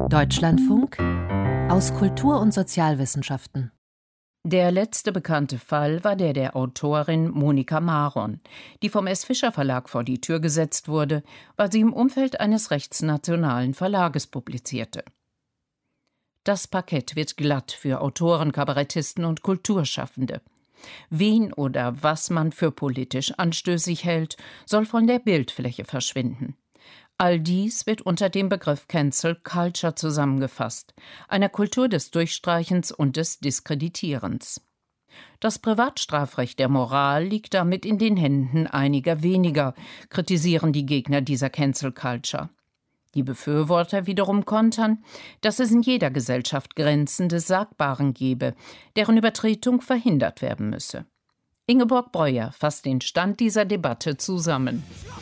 Deutschlandfunk aus Kultur- und Sozialwissenschaften. Der letzte bekannte Fall war der Autorin Monika Maron, die vom S. Fischer Verlag vor die Tür gesetzt wurde, weil sie im Umfeld eines rechtsnationalen Verlages publizierte. Das Parkett wird glatt für Autoren, Kabarettisten und Kulturschaffende. Wen oder was man für politisch anstößig hält, soll von der Bildfläche verschwinden. All dies wird unter dem Begriff Cancel Culture zusammengefasst, einer Kultur des Durchstreichens und des Diskreditierens. Das Privatstrafrecht der Moral liegt damit in den Händen einiger weniger, kritisieren die Gegner dieser Cancel Culture. Die Befürworter wiederum kontern, dass es in jeder Gesellschaft Grenzen des Sagbaren gebe, deren Übertretung verhindert werden müsse. Ingeborg Breuer fasst den Stand dieser Debatte zusammen.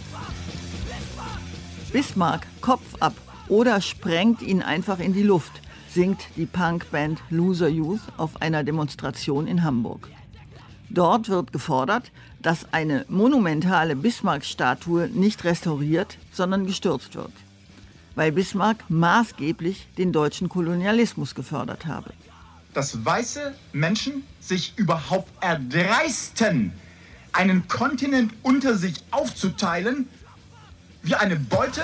Bismarck Kopf ab oder sprengt ihn einfach in die Luft, singt die Punkband Loser Youth auf einer Demonstration in Hamburg. Dort wird gefordert, dass eine monumentale Bismarck-Statue nicht restauriert, sondern gestürzt wird, weil Bismarck maßgeblich den deutschen Kolonialismus gefördert habe. Dass weiße Menschen sich überhaupt erdreisten, einen Kontinent unter sich aufzuteilen, wie eine Beute?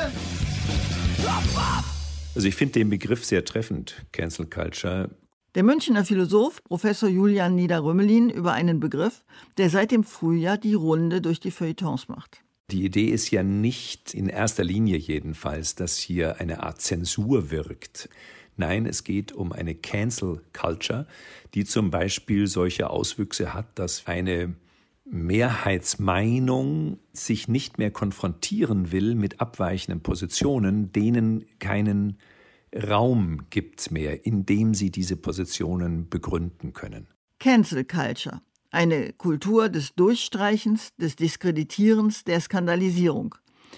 Also ich finde den Begriff sehr treffend, Cancel Culture. Der Münchner Philosoph Professor Julian Nieder-Römelin über einen Begriff, der seit dem Frühjahr die Runde durch die Feuilletons macht. Die Idee ist ja nicht, in erster Linie jedenfalls, dass hier eine Art Zensur wirkt. Nein, es geht um eine Cancel Culture, die zum Beispiel solche Auswüchse hat, dass eine Mehrheitsmeinung sich nicht mehr konfrontieren will mit abweichenden Positionen, denen keinen Raum gibt mehr, in dem sie diese Positionen begründen können. Cancel Culture, eine Kultur des Durchstreichens, des Diskreditierens, der Skandalisierung.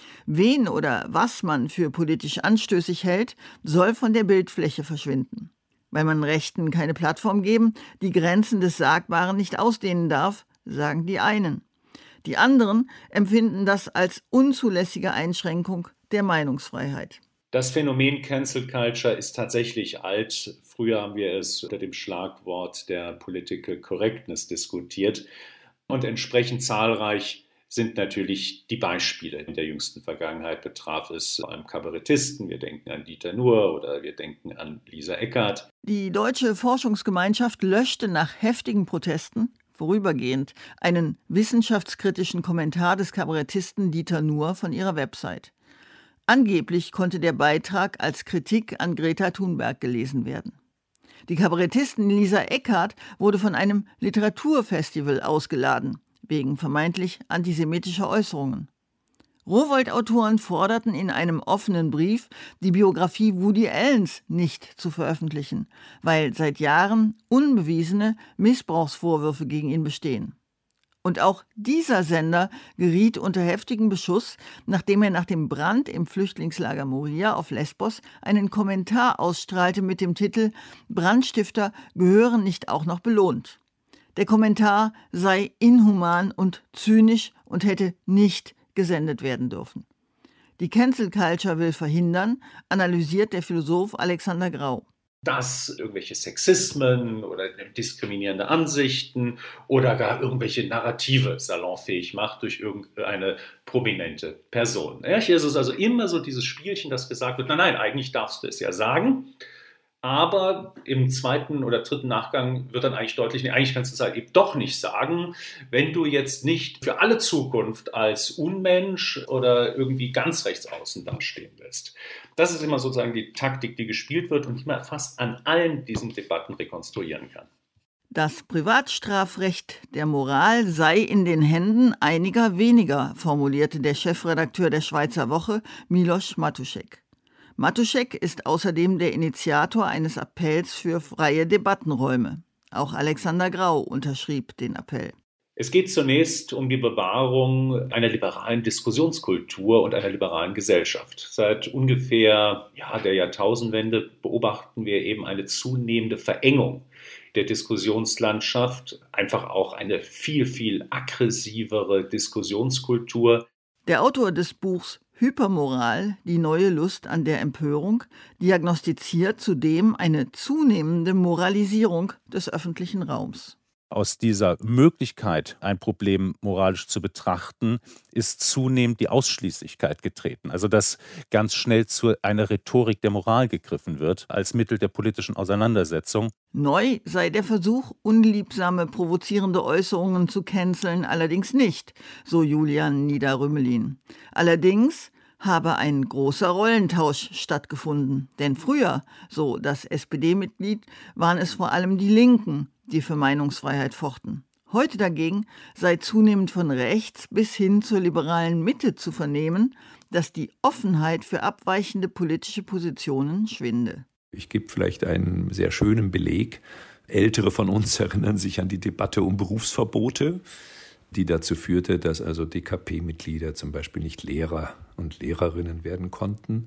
Wen oder was man für politisch anstößig hält, soll von der Bildfläche verschwinden. Weil man Rechten keine Plattform geben, die Grenzen des Sagbaren nicht ausdehnen darf, sagen die einen. Die anderen empfinden das als unzulässige Einschränkung der Meinungsfreiheit. Das Phänomen Cancel Culture ist tatsächlich alt. Früher haben wir es unter dem Schlagwort der Political Correctness diskutiert. Und entsprechend zahlreich sind natürlich die Beispiele. In der jüngsten Vergangenheit betraf es vor allem Kabarettisten. Wir denken an Dieter Nuhr oder wir denken an Lisa Eckert. Die deutsche Forschungsgemeinschaft löschte nach heftigen Protesten vorübergehend einen wissenschaftskritischen Kommentar des Kabarettisten Dieter Nuhr von ihrer Website. Angeblich konnte der Beitrag als Kritik an Greta Thunberg gelesen werden. Die Kabarettistin Lisa Eckert wurde von einem Literaturfestival ausgeladen, wegen vermeintlich antisemitischer Äußerungen. Rowohlt-Autoren forderten in einem offenen Brief, die Biografie Woody Allens nicht zu veröffentlichen, weil seit Jahren unbewiesene Missbrauchsvorwürfe gegen ihn bestehen. Und auch dieser Sender geriet unter heftigen Beschuss, nachdem er nach dem Brand im Flüchtlingslager Moria auf Lesbos einen Kommentar ausstrahlte mit dem Titel »Brandstifter gehören nicht auch noch belohnt«. Der Kommentar sei inhuman und zynisch und hätte nicht gesendet werden dürfen. Die Cancel Culture will verhindern, analysiert der Philosoph Alexander Grau. Dass irgendwelche Sexismen oder diskriminierende Ansichten oder gar irgendwelche Narrative salonfähig macht durch irgendeine prominente Person. Ja, hier ist es also immer so dieses Spielchen, das gesagt wird, nein, eigentlich darfst du es ja sagen. Aber im zweiten oder dritten Nachgang wird dann eigentlich deutlich, nee, eigentlich kannst du es halt eben doch nicht sagen, wenn du jetzt nicht für alle Zukunft als Unmensch oder irgendwie ganz rechts außen dastehen willst. Das ist immer sozusagen die Taktik, die gespielt wird und die man fast an allen diesen Debatten rekonstruieren kann. Das Privatstrafrecht der Moral sei in den Händen einiger weniger, formulierte der Chefredakteur der Schweizer Woche, Miloš Matušek. Matušek ist außerdem der Initiator eines Appells für freie Debattenräume. Auch Alexander Grau unterschrieb den Appell. Es geht zunächst um die Bewahrung einer liberalen Diskussionskultur und einer liberalen Gesellschaft. Seit ungefähr der Jahrtausendwende beobachten wir eben eine zunehmende Verengung der Diskussionslandschaft, einfach auch eine viel, viel aggressivere Diskussionskultur. Der Autor des Buchs Hypermoral, die neue Lust an der Empörung, diagnostiziert zudem eine zunehmende Moralisierung des öffentlichen Raums. Aus dieser Möglichkeit, ein Problem moralisch zu betrachten, ist zunehmend die Ausschließlichkeit getreten. Also dass ganz schnell zu einer Rhetorik der Moral gegriffen wird, als Mittel der politischen Auseinandersetzung. Neu sei der Versuch, unliebsame, provozierende Äußerungen zu canceln, allerdings nicht, so Julian Nieder-Rümelin. Allerdings habe ein großer Rollentausch stattgefunden. Denn früher, so das SPD-Mitglied, waren es vor allem die Linken, die für Meinungsfreiheit fochten. Heute dagegen sei zunehmend von rechts bis hin zur liberalen Mitte zu vernehmen, dass die Offenheit für abweichende politische Positionen schwinde. Ich gebe vielleicht einen sehr schönen Beleg. Ältere von uns erinnern sich an die Debatte um Berufsverbote, die dazu führte, dass also DKP-Mitglieder zum Beispiel nicht Lehrer und Lehrerinnen werden konnten.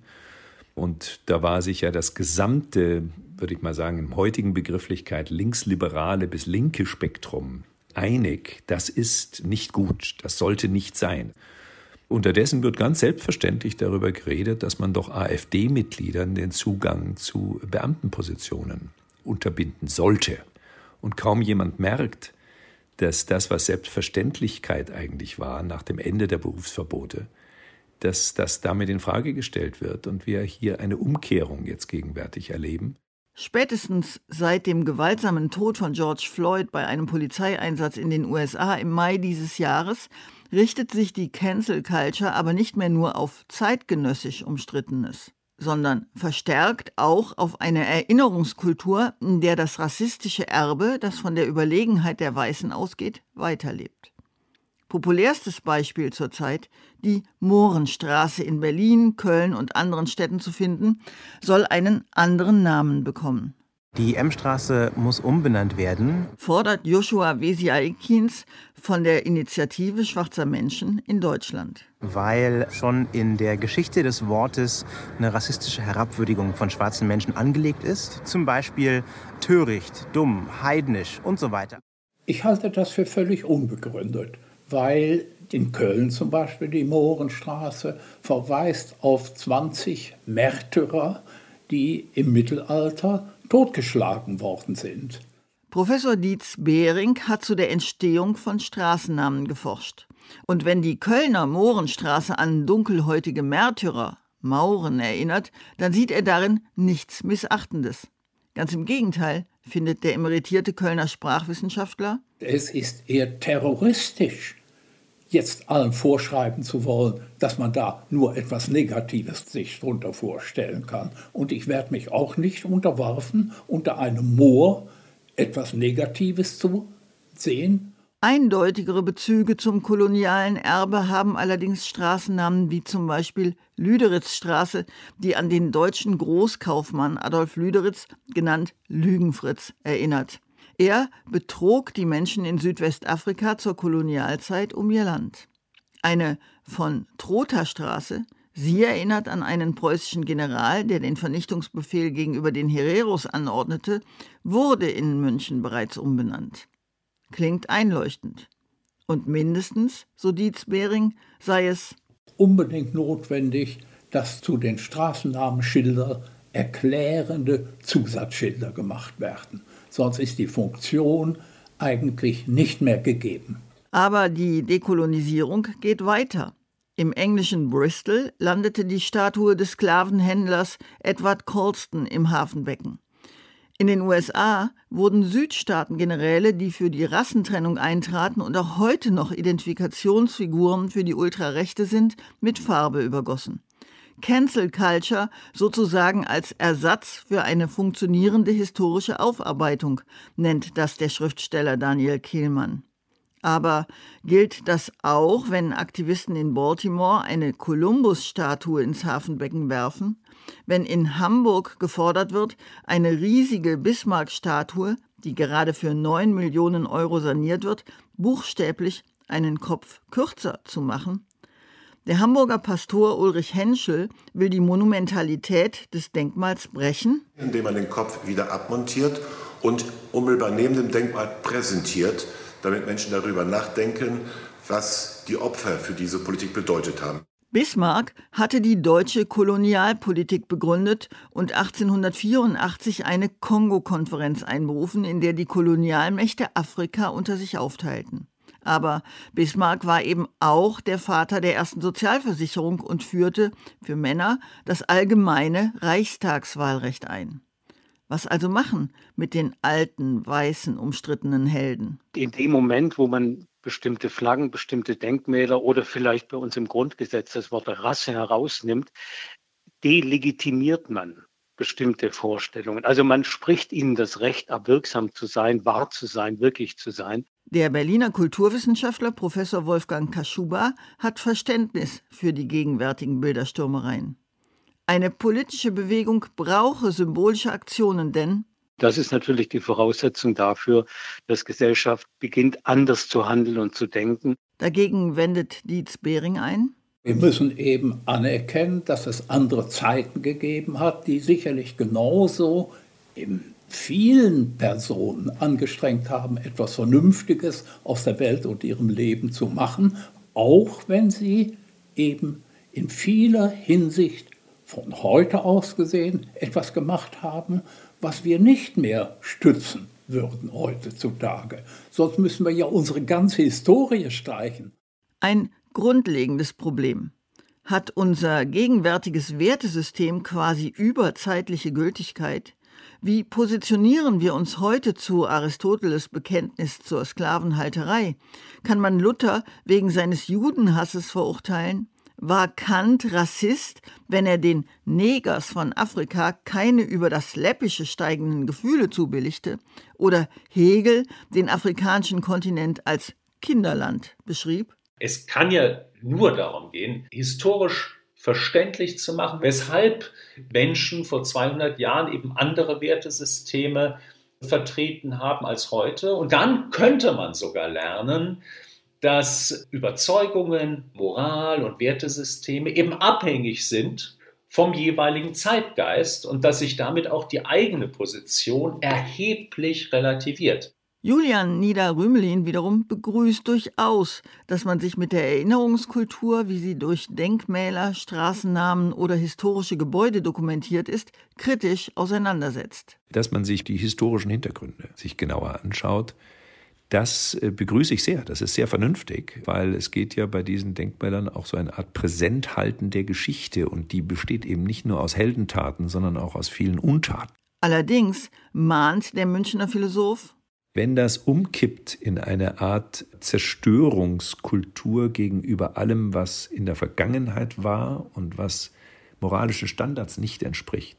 Und da war sich ja das gesamte, würde ich mal sagen, in heutigen Begrifflichkeit linksliberale bis linke Spektrum einig, das ist nicht gut, das sollte nicht sein. Unterdessen wird ganz selbstverständlich darüber geredet, dass man doch AfD-Mitgliedern den Zugang zu Beamtenpositionen unterbinden sollte. Und kaum jemand merkt, dass das, was Selbstverständlichkeit eigentlich war, nach dem Ende der Berufsverbote, dass das damit in Frage gestellt wird und wir hier eine Umkehrung jetzt gegenwärtig erleben. Spätestens seit dem gewaltsamen Tod von George Floyd bei einem Polizeieinsatz in den USA im Mai dieses Jahres richtet sich die Cancel Culture aber nicht mehr nur auf zeitgenössisch Umstrittenes, sondern verstärkt auch auf eine Erinnerungskultur, in der das rassistische Erbe, das von der Überlegenheit der Weißen ausgeht, weiterlebt. Populärstes Beispiel zurzeit, die Mohrenstraße in Berlin, Köln und anderen Städten zu finden, soll einen anderen Namen bekommen. Die M-Straße muss umbenannt werden, fordert Joshua Wesiaikins von der Initiative Schwarzer Menschen in Deutschland. Weil schon in der Geschichte des Wortes eine rassistische Herabwürdigung von schwarzen Menschen angelegt ist. Zum Beispiel töricht, dumm, heidnisch und so weiter. Ich halte das für völlig unbegründet, weil in Köln zum Beispiel die Mohrenstraße verweist auf 20 Märtyrer, die im Mittelalter totgeschlagen worden sind. Professor Dietz Behring hat zu der Entstehung von Straßennamen geforscht. Und wenn die Kölner Mohrenstraße an dunkelhäutige Märtyrer, Mauren, erinnert, dann sieht er darin nichts Missachtendes. Ganz im Gegenteil, findet der emeritierte Kölner Sprachwissenschaftler. Es ist eher terroristisch, jetzt allen vorschreiben zu wollen, dass man da nur etwas Negatives sich darunter vorstellen kann. Und ich werde mich auch nicht unterwerfen, unter einem Moor etwas Negatives zu sehen. Eindeutigere Bezüge zum kolonialen Erbe haben allerdings Straßennamen wie zum Beispiel Lüderitzstraße, die an den deutschen Großkaufmann Adolf Lüderitz, genannt Lügenfritz, erinnert. Er betrog die Menschen in Südwestafrika zur Kolonialzeit um ihr Land. Eine von Trotha-Straße, sie erinnert an einen preußischen General, der den Vernichtungsbefehl gegenüber den Hereros anordnete, wurde in München bereits umbenannt. Klingt einleuchtend. Und mindestens, so Dietz Behring, sei es unbedingt notwendig, dass zu den Straßennamenschildern erklärende Zusatzschilder gemacht werden. Sonst ist die Funktion eigentlich nicht mehr gegeben. Aber die Dekolonisierung geht weiter. Im englischen Bristol landete die Statue des Sklavenhändlers Edward Colston im Hafenbecken. In den USA wurden Südstaatengeneräle, die für die Rassentrennung eintraten und auch heute noch Identifikationsfiguren für die Ultrarechte sind, mit Farbe übergossen. Cancel Culture sozusagen als Ersatz für eine funktionierende historische Aufarbeitung, nennt das der Schriftsteller Daniel Kehlmann. Aber gilt das auch, wenn Aktivisten in Baltimore eine Kolumbus-Statue ins Hafenbecken werfen? Wenn in Hamburg gefordert wird, eine riesige Bismarck-Statue, die gerade für 9 Millionen Euro saniert wird, buchstäblich einen Kopf kürzer zu machen? Der Hamburger Pastor Ulrich Henschel will die Monumentalität des Denkmals brechen, indem man den Kopf wieder abmontiert und unmittelbar neben dem Denkmal präsentiert, damit Menschen darüber nachdenken, was die Opfer für diese Politik bedeutet haben. Bismarck hatte die deutsche Kolonialpolitik begründet und 1884 eine Kongo-Konferenz einberufen, in der die Kolonialmächte Afrika unter sich aufteilten. Aber Bismarck war eben auch der Vater der ersten Sozialversicherung und führte für Männer das allgemeine Reichstagswahlrecht ein. Was also machen mit den alten, weißen, umstrittenen Helden? In dem Moment, wo man bestimmte Flaggen, bestimmte Denkmäler oder vielleicht bei uns im Grundgesetz das Wort Rasse herausnimmt, delegitimiert man bestimmte Vorstellungen. Also man spricht ihnen das Recht ab, wirksam zu sein, wahr zu sein, wirklich zu sein. Der Berliner Kulturwissenschaftler Professor Wolfgang Kaschuba hat Verständnis für die gegenwärtigen Bilderstürmereien. Eine politische Bewegung brauche symbolische Aktionen, denn das ist natürlich die Voraussetzung dafür, dass Gesellschaft beginnt, anders zu handeln und zu denken. Dagegen wendet Dietz Behring ein: Wir müssen eben anerkennen, dass es andere Zeiten gegeben hat, die sicherlich genauso in vielen Personen angestrengt haben, etwas Vernünftiges aus der Welt und ihrem Leben zu machen, auch wenn sie eben in vieler Hinsicht von heute aus gesehen etwas gemacht haben, was wir nicht mehr stützen würden heutzutage. Sonst müssen wir ja unsere ganze Historie streichen. Ein grundlegendes Problem. Hat unser gegenwärtiges Wertesystem quasi überzeitliche Gültigkeit? Wie positionieren wir uns heute zu Aristoteles' Bekenntnis zur Sklavenhalterei? Kann man Luther wegen seines Judenhasses verurteilen? War Kant Rassist, wenn er den Negers von Afrika keine über das Läppische steigenden Gefühle zubilligte? Oder Hegel den afrikanischen Kontinent als Kinderland beschrieb? Es kann ja nur darum gehen, historisch verständlich zu machen, weshalb Menschen vor 200 Jahren eben andere Wertesysteme vertreten haben als heute. Und dann könnte man sogar lernen, dass Überzeugungen, Moral und Wertesysteme eben abhängig sind vom jeweiligen Zeitgeist und dass sich damit auch die eigene Position erheblich relativiert. Julian Nieder-Rümelin wiederum begrüßt durchaus, dass man sich mit der Erinnerungskultur, wie sie durch Denkmäler, Straßennamen oder historische Gebäude dokumentiert ist, kritisch auseinandersetzt. Dass man sich die historischen Hintergründe sich genauer anschaut, das begrüße ich sehr. Das ist sehr vernünftig, weil es geht ja bei diesen Denkmälern auch so eine Art Präsenthalten der Geschichte und die besteht eben nicht nur aus Heldentaten, sondern auch aus vielen Untaten. Allerdings mahnt der Münchner Philosoph: Wenn das umkippt in eine Art Zerstörungskultur gegenüber allem, was in der Vergangenheit war und was moralischen Standards nicht entspricht,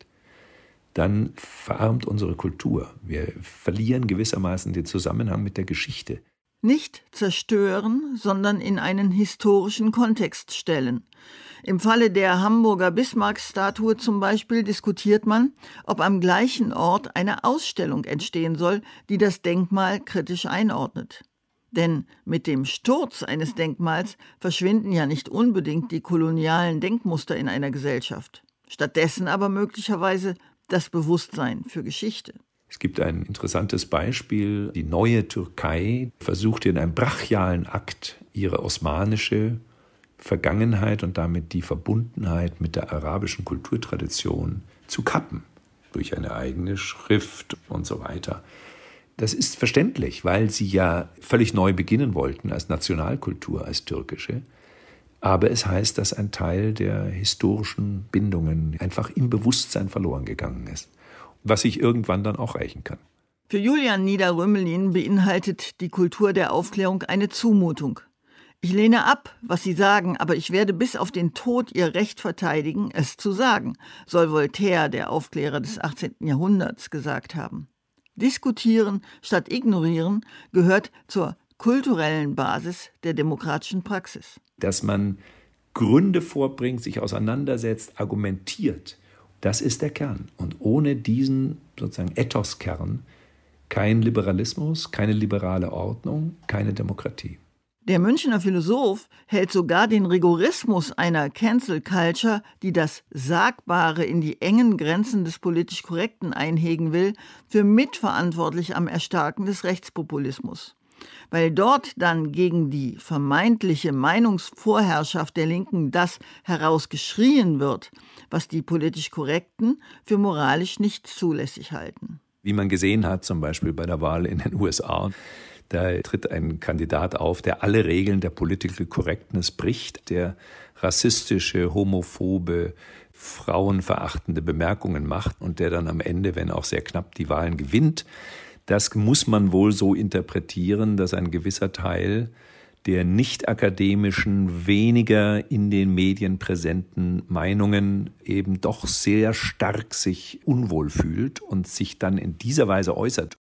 dann verarmt unsere Kultur. Wir verlieren gewissermaßen den Zusammenhang mit der Geschichte. Nicht zerstören, sondern in einen historischen Kontext stellen. Im Falle der Hamburger Bismarck-Statue zum Beispiel diskutiert man, ob am gleichen Ort eine Ausstellung entstehen soll, die das Denkmal kritisch einordnet. Denn mit dem Sturz eines Denkmals verschwinden ja nicht unbedingt die kolonialen Denkmuster in einer Gesellschaft. Stattdessen aber möglicherweise das Bewusstsein für Geschichte. Es gibt ein interessantes Beispiel. Die neue Türkei versuchte in einem brachialen Akt ihre osmanische Vergangenheit und damit die Verbundenheit mit der arabischen Kulturtradition zu kappen. Durch eine eigene Schrift und so weiter. Das ist verständlich, weil sie ja völlig neu beginnen wollten als Nationalkultur, als türkische. Aber es heißt, dass ein Teil der historischen Bindungen einfach im Bewusstsein verloren gegangen ist, was sich irgendwann dann auch rächen kann. Für Julian Nieder-Rümelin beinhaltet die Kultur der Aufklärung eine Zumutung. Ich lehne ab, was Sie sagen, aber ich werde bis auf den Tod Ihr Recht verteidigen, es zu sagen, soll Voltaire, der Aufklärer des 18. Jahrhunderts, gesagt haben. Diskutieren statt ignorieren gehört zur kulturellen Basis der demokratischen Praxis. Dass man Gründe vorbringt, sich auseinandersetzt, argumentiert, das ist der Kern. Und ohne diesen sozusagen Ethoskern kein Liberalismus, keine liberale Ordnung, keine Demokratie. Der Münchner Philosoph hält sogar den Rigorismus einer Cancel Culture, die das Sagbare in die engen Grenzen des politisch Korrekten einhegen will, für mitverantwortlich am Erstarken des Rechtspopulismus. Weil dort dann gegen die vermeintliche Meinungsvorherrschaft der Linken das herausgeschrien wird, was die politisch Korrekten für moralisch nicht zulässig halten. Wie man gesehen hat, zum Beispiel bei der Wahl in den USA, da tritt ein Kandidat auf, der alle Regeln der Political Correctness bricht, der rassistische, homophobe, frauenverachtende Bemerkungen macht und der dann am Ende, wenn auch sehr knapp, die Wahlen gewinnt. Das muss man wohl so interpretieren, dass ein gewisser Teil der nicht akademischen, weniger in den Medien präsenten Meinungen eben doch sehr stark sich unwohl fühlt und sich dann in dieser Weise äußert.